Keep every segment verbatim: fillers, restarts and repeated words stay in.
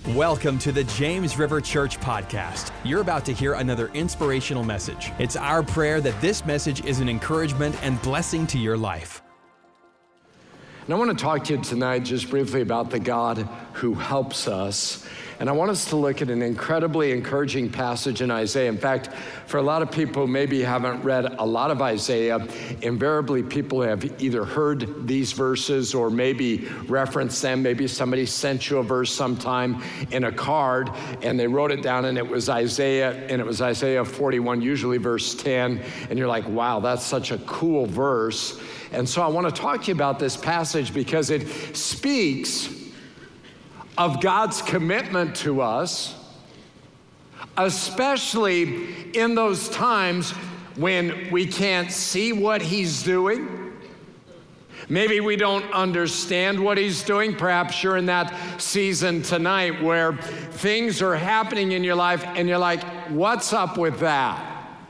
Welcome to the James River Church Podcast. You're about to hear another inspirational message. It's our prayer that this message is an encouragement and blessing to your life. And I want to talk to you tonight just briefly about the God who helps us. And I want us to look at an incredibly encouraging passage in Isaiah. In fact, for a lot of people who maybe haven't read a lot of Isaiah, invariably people have either heard these verses or maybe referenced them. Maybe somebody sent you a verse sometime in a card and they wrote it down and it was Isaiah, and it was Isaiah forty-one, usually verse ten. And you're like, wow, that's such a cool verse. And so I want to talk to you about this passage because it speaks of God's commitment to us, especially in those times when we can't see what he's doing. Maybe we don't understand what he's doing. Perhaps you're in that season tonight where things are happening in your life and you're like, what's up with that?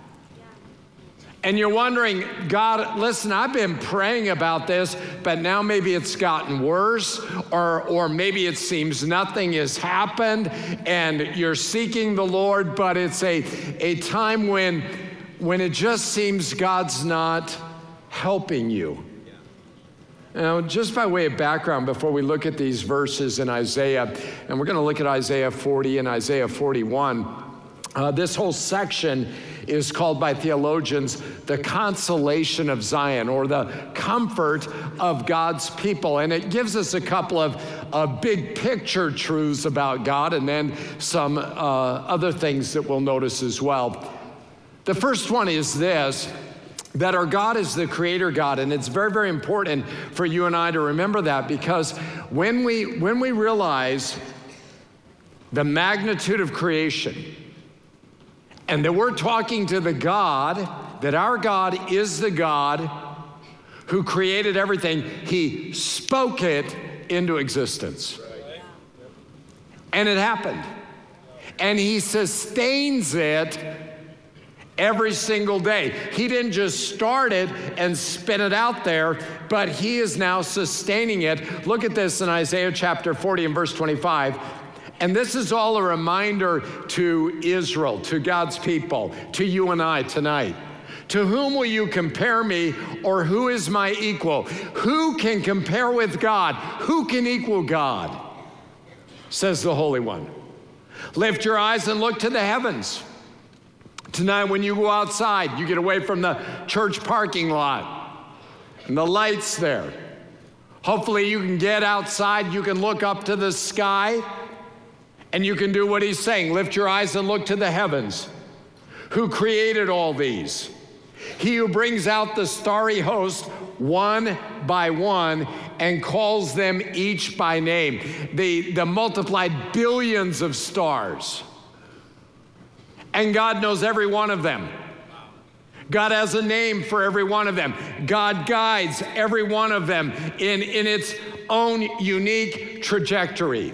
And you're wondering, God, listen, I've been praying about this, but now maybe it's gotten worse, or, or maybe it seems nothing has happened, and you're seeking the Lord, but it's a, a time when, when it just seems God's not helping you. Now, just by way of background, before we look at these verses in Isaiah, and we're going to look at Isaiah forty and Isaiah forty-one, uh, this whole section is called by theologians the consolation of Zion, or the comfort of God's people. And it gives us a couple of uh, big picture truths about God, and then some uh, other things that we'll notice as well. The first one is this, that our God is the creator God, and it's very, very important for you and I to remember that, because when we, when we realize the magnitude of creation, and that we're talking to the God, that our God is the God who created everything. He spoke it into existence. And it happened. And he sustains it every single day. He didn't just start it and spin it out there, but he is now sustaining it. Look at this in Isaiah chapter forty and verse twenty-five. And this is all a reminder to Israel, to God's people, to you and I tonight. To whom will you compare me, or who is my equal? Who can compare with God? Who can equal God? Says the Holy One. Lift your eyes and look to the heavens. Tonight when you go outside, you get away from the church parking lot and the lights there. Hopefully you can get outside, you can look up to the sky, and you can do what he's saying. Lift your eyes and look to the heavens. Who created all these? He who brings out the starry host one by one and calls them each by name. The, the multiplied billions of stars. And God knows every one of them. God has a name for every one of them. God guides every one of them in, in its own unique trajectory.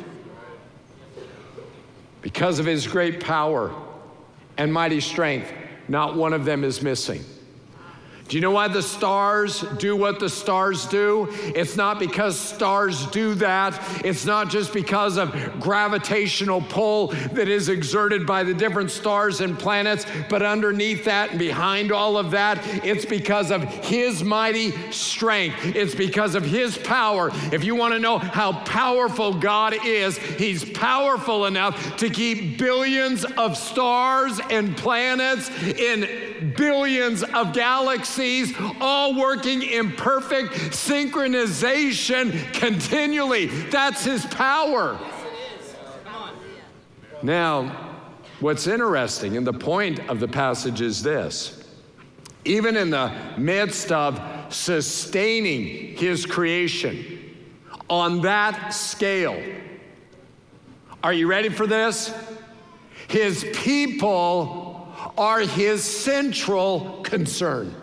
Because of his great power and mighty strength, not one of them is missing. Do you know why the stars do what the stars do? It's not because stars do that. It's not just because of gravitational pull that is exerted by the different stars and planets, but underneath that and behind all of that, it's because of his mighty strength. It's because of his power. If you want to know how powerful God is, he's powerful enough to keep billions of stars and planets in billions of galaxies, all working in perfect synchronization continually. That's his power. Now, what's interesting, and the point of the passage is this: even in the midst of sustaining his creation on that scale, are you ready for this? His people are his central concern.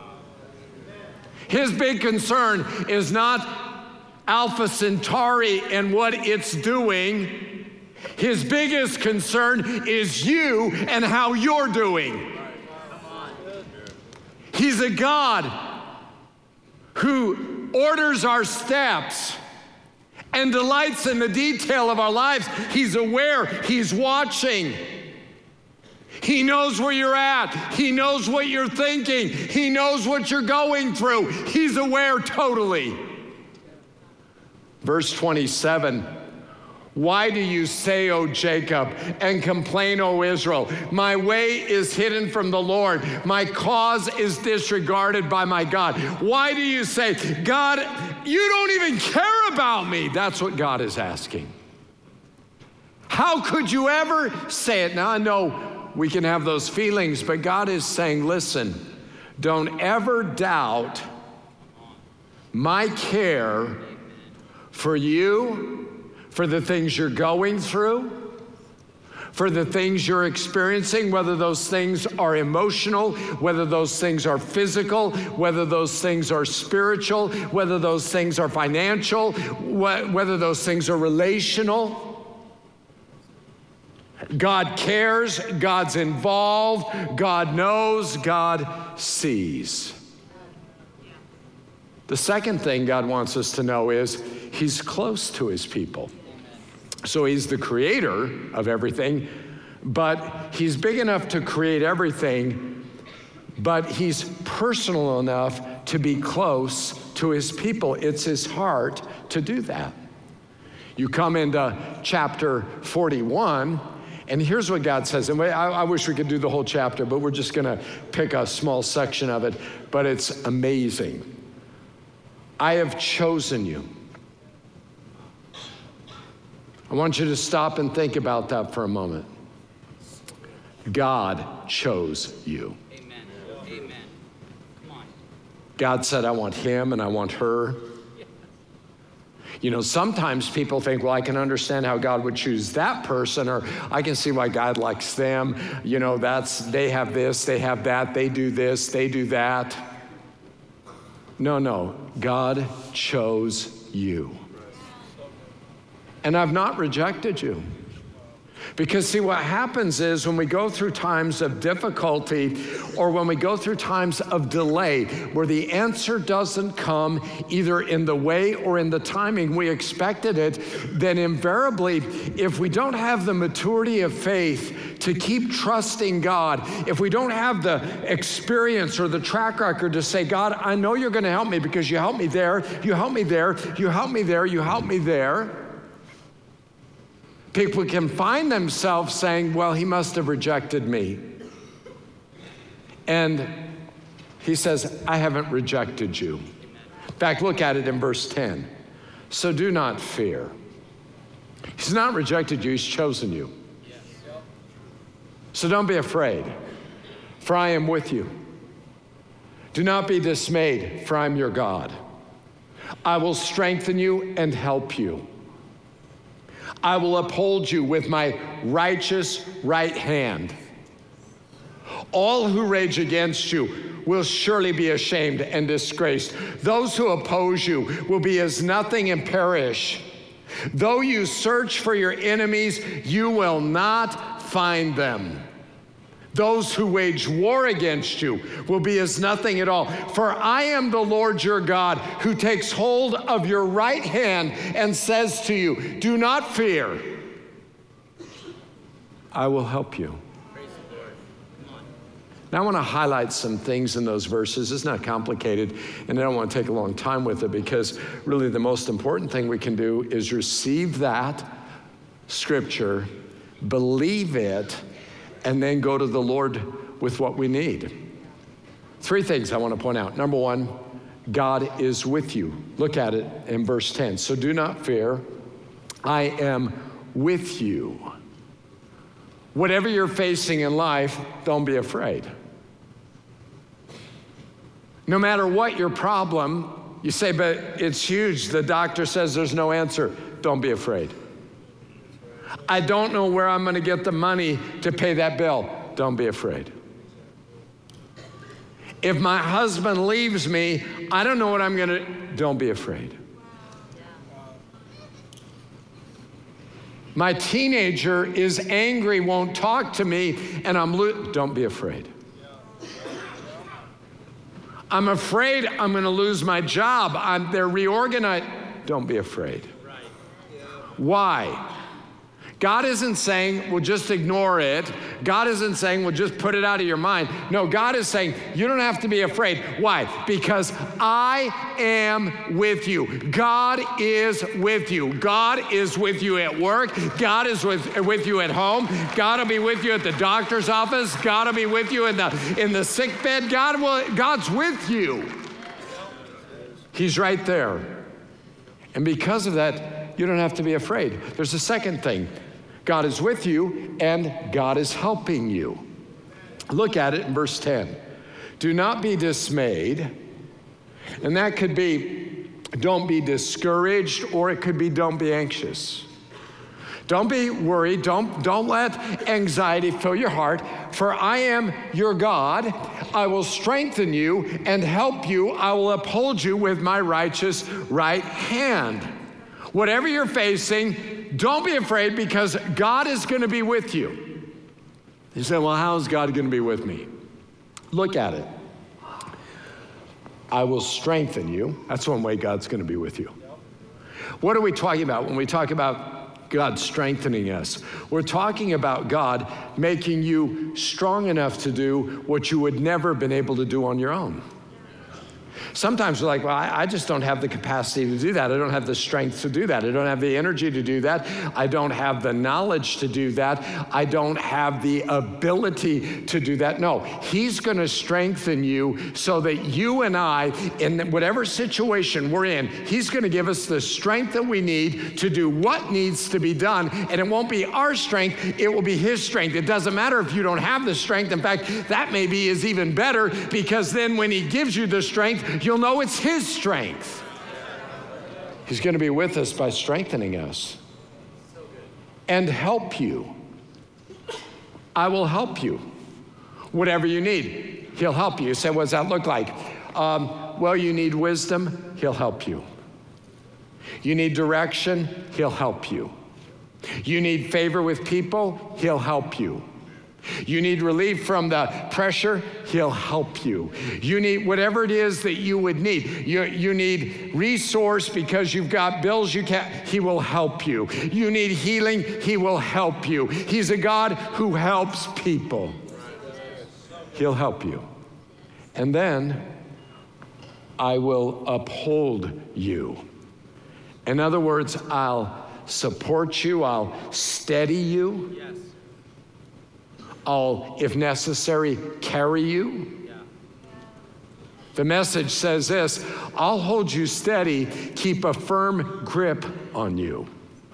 His big concern is not Alpha Centauri and what it's doing. His biggest concern is you and how you're doing. He's a God who orders our steps and delights in the detail of our lives. He's aware, he's watching. He knows where you're at. He knows what you're thinking. He knows what you're going through. He's aware totally. Verse twenty-seven, why do you say, O Jacob, and complain, O Israel? My way is hidden from the Lord. My cause is disregarded by my God. Why do you say, God, you don't even care about me? That's what God is asking. How could you ever say it? Now, I know we can have those feelings, but God is saying, listen, don't ever doubt my care for you, for the things you're going through, for the things you're experiencing, whether those things are emotional, whether those things are physical, whether those things are spiritual, whether those things are financial, wh- whether those things are relational. God cares, God's involved, God knows, God sees. The second thing God wants us to know is he's close to his people. So he's the creator of everything, but he's big enough to create everything, but he's personal enough to be close to his people. It's his heart to do that. You come into chapter forty-one, and here's what God says. And I, I wish we could do the whole chapter, but we're just going to pick a small section of it. But it's amazing. I have chosen you. I want you to stop and think about that for a moment. God chose you. Amen. Amen. Come on. God said, I want him and I want her. You know, sometimes people think, well, I can understand how God would choose that person, or I can see why God likes them. You know, that's, they have this, they have that, they do this, they do that. No, no, God chose you. And I've not rejected you. Because see, what happens is when we go through times of difficulty or when we go through times of delay where the answer doesn't come either in the way or in the timing we expected it, then invariably, if we don't have the maturity of faith to keep trusting God, if we don't have the experience or the track record to say, God, I know you're going to help me because you helped me there, you helped me there, you helped me there, you helped me there. People can find themselves saying, well, he must have rejected me. And he says, I haven't rejected you. In fact, look at it in verse ten. So do not fear. He's not rejected you, he's chosen you. So don't be afraid, for I am with you. Do not be dismayed, for I'm your God. I will strengthen you and help you. I will uphold you with my righteous right hand. All who rage against you will surely be ashamed and disgraced. Those who oppose you will be as nothing and perish. Though you search for your enemies, you will not find them. Those who wage war against you will be as nothing at all. For I am the Lord your God, who takes hold of your right hand and says to you, do not fear. I will help you. Praise the Lord. Come on. Now I want to highlight some things in those verses. It's not complicated, and I don't want to take a long time with it because really the most important thing we can do is receive that scripture, believe it, and then go to the Lord with what we need. Three things I want to point out. Number one, God is with you. Look at it in verse ten. So do not fear. I am with you. Whatever you're facing in life, don't be afraid. No matter what your problem, you say, but it's huge. The doctor says there's no answer. Don't be afraid. I don't know where I'm going to get the money to pay that bill. Don't be afraid. If my husband leaves me, I don't know what I'm going to, don't be afraid. My teenager is angry, won't talk to me, and I'm, lo- don't be afraid. I'm afraid I'm going to lose my job. I'm, they're reorganized. Don't be afraid. Why? God isn't saying, well, just ignore it. God isn't saying, well, just put it out of your mind. No, God is saying, you don't have to be afraid. Why? Because I am with you. God is with you. God is with you at work. God is with, with you at home. God will be with you at the doctor's office. God will be with you in the, in the sick bed. God will, God's with you. He's right there. And because of that, you don't have to be afraid. There's a second thing. God is with you, and God is helping you. Look at it in verse ten. Do not be dismayed. And that could be, don't be discouraged, or it could be, don't be anxious. Don't be worried. Don't, don't let anxiety fill your heart. For I am your God. I will strengthen you and help you. I will uphold you with my righteous right hand. Whatever you're facing, don't be afraid, because God is going to be with you. You say, well, how is God going to be with me? Look at it. I will strengthen you. That's one way God's going to be with you. What are we talking about when we talk about God strengthening us? We're talking about God making you strong enough to do what you would never have been able to do on your own. Sometimes we're like, well, I, I just don't have the capacity to do that. I don't have the strength to do that. I don't have the energy to do that. I don't have the knowledge to do that. I don't have the ability to do that. No, he's going to strengthen you so that you and I, in whatever situation we're in, he's going to give us the strength that we need to do what needs to be done. And it won't be our strength, it will be his strength. It doesn't matter if you don't have the strength. In fact, that maybe is even better, because then when he gives you the strength, you'll know it's his strength. He's going to be with us by strengthening us and help you. I will help you. Whatever you need, he'll help you. You say, what does that look like? Um, well, you need wisdom, he'll help you. You need direction, he'll help you. You need favor with people, he'll help you. You need relief from the pressure, he'll help you. You need whatever it is that you would need. You, you need resource because you've got bills you can't, he will help you. You need healing, he will help you. He's a God who helps people. He'll help you. And then I will uphold you. In other words, I'll support you, I'll steady you. Yes. I'll, if necessary, carry you. Yeah. The Message says this: I'll hold you steady, keep a firm grip on you.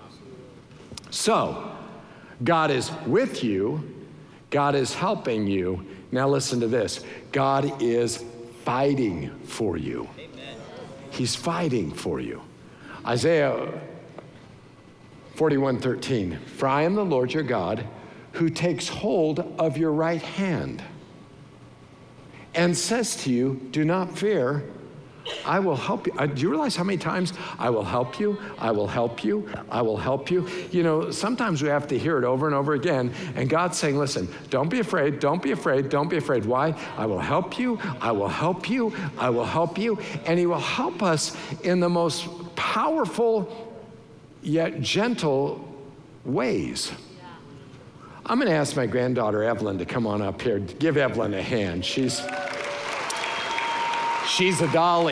So, God is with you, God is helping you. Now listen to this. God is fighting for you. Amen. He's fighting for you. Isaiah forty-one thirteen, for I am the Lord your God, who takes hold of your right hand and says to you, do not fear, I will help you. Uh, do you realize how many times I will help you, I will help you, I will help you? You know, sometimes we have to hear it over and over again, and God's saying, listen, don't be afraid, don't be afraid, don't be afraid. Why? I will help you, I will help you, I will help you, and he will help us in the most powerful yet gentle ways. I'm going to ask my granddaughter, Evelyn, to come on up here. Give Evelyn a hand. She's, she's a dolly.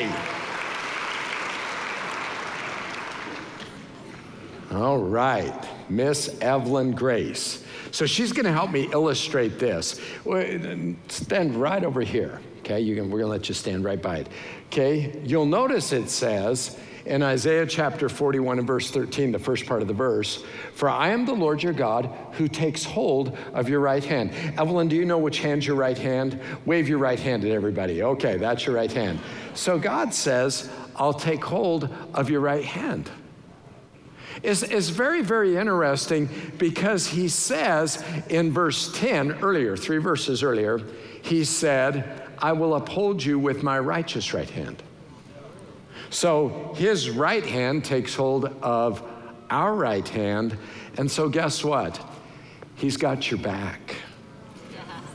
All right, Miss Evelyn Grace. So she's going to help me illustrate this. Stand right over here, okay? You can, we're going to let you stand right by it, okay? You'll notice it says in Isaiah chapter forty-one and verse thirteen, the first part of the verse, for I am the Lord your God who takes hold of your right hand. Evelyn, do you know which hand's your right hand? Wave your right hand at everybody. Okay, that's your right hand. So God says, I'll take hold of your right hand. It's, it's very, very interesting, because he says in verse ten earlier, three verses earlier, he said, I will uphold you with my righteous right hand. So his right hand takes hold of our right hand, and so guess what? He's got your back.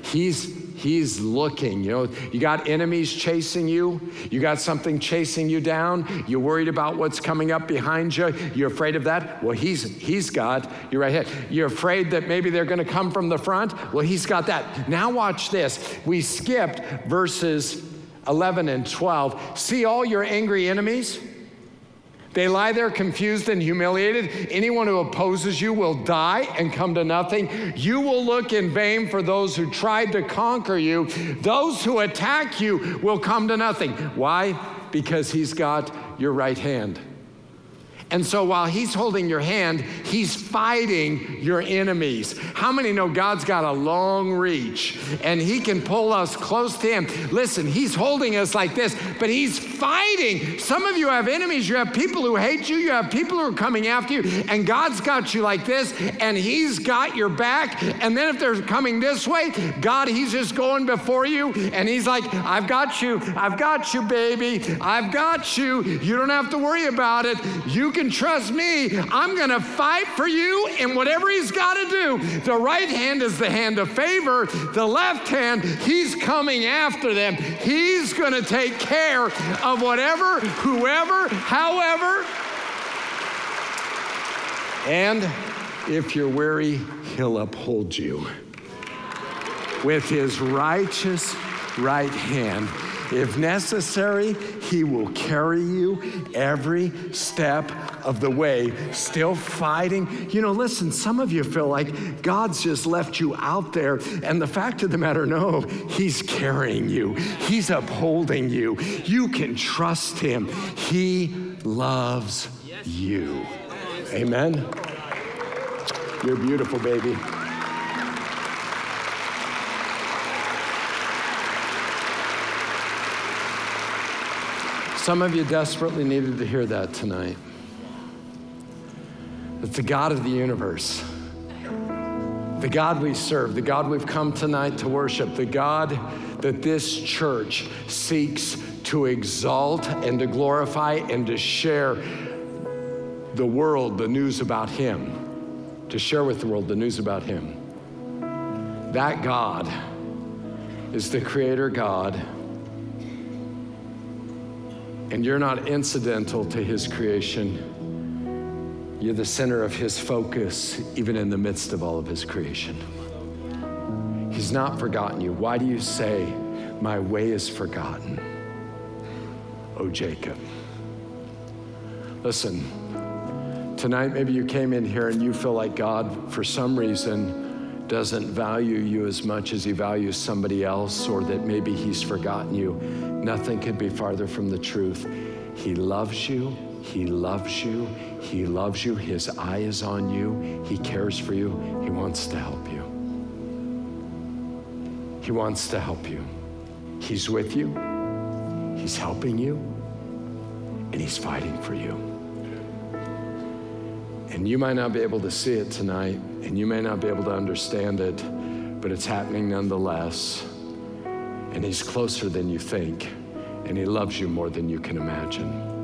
He's, he's looking. You know, you got enemies chasing you. You got something chasing you down. You're worried about what's coming up behind you. You're afraid of that. Well, he's, he's got your right hand. You're afraid that maybe they're going to come from the front. Well, he's got that. Now watch this. We skipped verses eleven and twelve. See all your angry enemies? They lie there confused and humiliated. Anyone who opposes you will die and come to nothing. You will look in vain for those who tried to conquer you. Those who attack you will come to nothing. Why? Because he's got your right hand. And so while he's holding your hand, he's fighting your enemies. How many know God's got a long reach and he can pull us close to him? Listen, he's holding us like this, but he's fighting. Some of you have enemies. You have people who hate you. You have people who are coming after you, and God's got you like this, and he's got your back. And then if they're coming this way, God, he's just going before you, and he's like, I've got you. I've got you, baby. I've got you. You don't have to worry about it. You can trust me. I'm going to fight for you in whatever he's got to do. The right hand is the hand of favor. The left hand, he's coming after them. He's going to take care of whatever, whoever, however. And if you're weary, he'll uphold you with his righteous right hand. If necessary, he will carry you every step of the way, still fighting. You know, listen, some of you feel like God's just left you out there, and the fact of the matter, no, he's carrying you. He's upholding you. You can trust him. He loves you. Amen? You're beautiful, baby. Some of you desperately needed to hear that tonight. That the God of the universe, the God we serve, the God we've come tonight to worship, the God that this church seeks to exalt and to glorify and to share the world the news about him, to share with the world the news about him. That God is the creator God, and you're not incidental to his creation. You're the center of his focus, even in the midst of all of his creation. He's not forgotten you. Why do you say, my way is forgotten, O Jacob? Listen, tonight maybe you came in here and you feel like God, for some reason, doesn't value you as much as he values somebody else, or that maybe he's forgotten you. Nothing could be farther from the truth. He loves you. He loves you. He loves you. His eye is on you. He cares for you. He wants to help you. He wants to help you. He's with you. He's helping you. And he's fighting for you. And you might not be able to see it tonight, and you may not be able to understand it, but it's happening nonetheless. And he's closer than you think, and he loves you more than you can imagine.